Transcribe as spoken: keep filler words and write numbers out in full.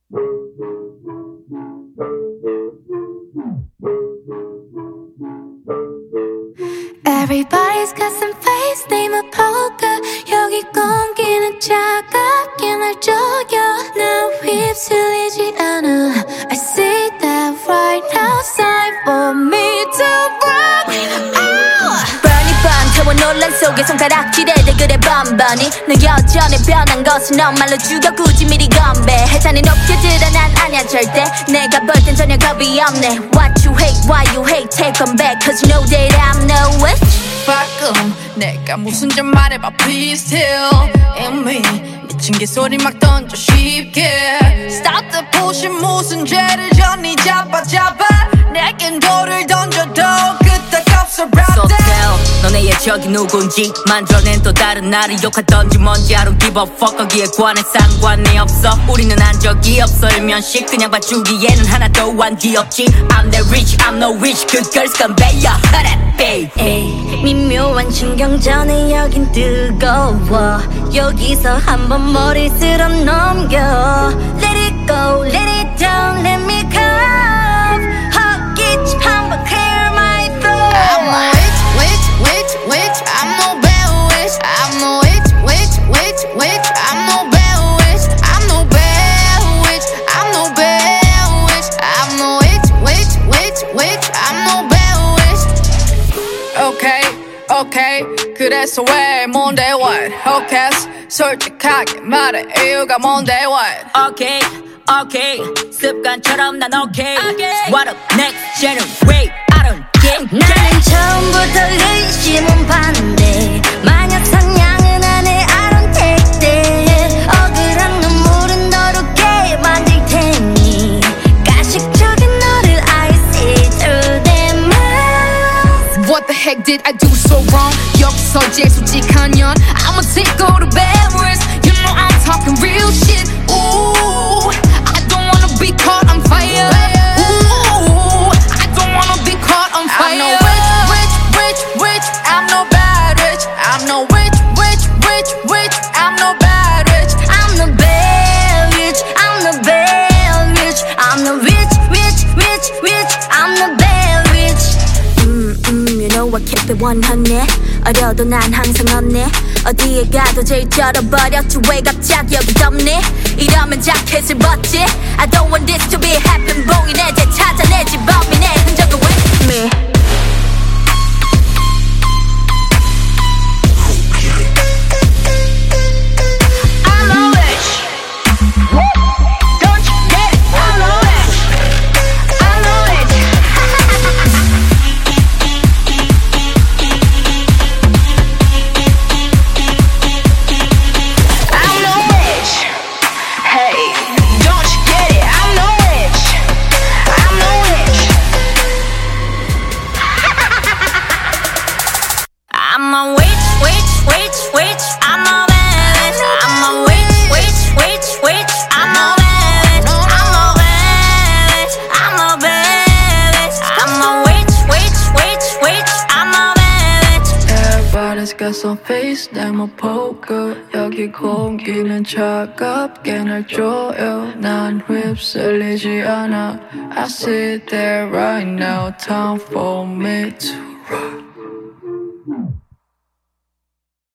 Everybody's got some face, name a poker. 여기 공기는 차갑게 날 조여. 나 휩쓸리지 않아. I see that right now. Time for me to rock. Burning 번 태워 논란 속에 손가락질해대 그래 번번이. 너 여전히 변한 것은 너 말로 죽여 굳이 미리 건배. 해산이 높게 들어 난 아냐 절대. 내가 볼 땐 전혀 겁이 없네. What you hate, why you hate, take them back. Cause you know that I'm no witch. 가끔 내가 무슨 좀 말해봐 please tell 이미 미친 개소리 막 던져 쉽게 Stop the pushing 무슨 죄를 졌니 잡아 잡아 내겐 돌을 던져도 끄떡없어 So tell 너네 예적이 누군지 만들어낸 또 다른 나를 욕하던지 뭔지 I don't give a fuck 거기에 관해 상관이 없어 우리는 한 적이 없어 일면식 그냥 봐주기에는 하나도 안 귀엽지 I'm the rich I'm no rich 그 girls conveyor hurry baby 미묘한 신경전에 여긴 뜨거워 여기서 한번 머리 쓸어 넘겨 Let it go, let it down, let me come 헛기침 한번 clear my throat I'm a witch, witch, witch, witch I'm no bad witch I'm a witch, witch, witch, witch I'm no bad witch I'm no bad witch I'm no bad witch I'm a witch, witch, witch, witch I'm no bad witch Okay 오케이 그래서 왜 뭔데 what okay 솔직하게 말해 이유가 뭔데 what 오케이 오케이 습관처럼 난 오케이 What up next generate I don't get 나는 처음부터 의심은 반대 마녀 상냥은 안해 I don't take that 억울한 눈물은 더럽게 만들 테니 가식적인 너를 I see through them eyes What the heck did I do so wrong 여기서 제일 솔직한 년 I'ma take all the bad words You know I'm talking real shit Ooh I don't wanna be caught on fire Ooh I don't wanna be caught on fire I'm no witch, witch, witch, witch I'm no bad witch I'm no witch, witch, witch, witch I'm no bad witch I'm the bad witch I'm the bad witch I'm the witch, witch, witch, witch I'm the bad witch 음, 음, you know I keep it one hundred 어려도 난 항상 없네 어디에 가도 제일 쩔어버렸지 왜 갑자기 여기 덥니 이러면 자켓을 벗지 I don't want this to be happen 봉인 해제 찾아내지 범인의 흔적을 with me I'm a witch Don't you get it I'm a witch I'm a witch I'm no witch Hey Don't you get it I'm no witch I'm no witch I'm a witch, witch, witch, witch I'm a bad witch I'm a witch, witch, witch, witch I'm a bad witch I'm a bad witch I'm a bad witch I'm a witch, witch, witch, witch I'm a bad witch Everybody's got some face name a poker 여기 공기는 차갑게 날 조여 난 휩쓸리지 않아 I sit there right now Time for me to rock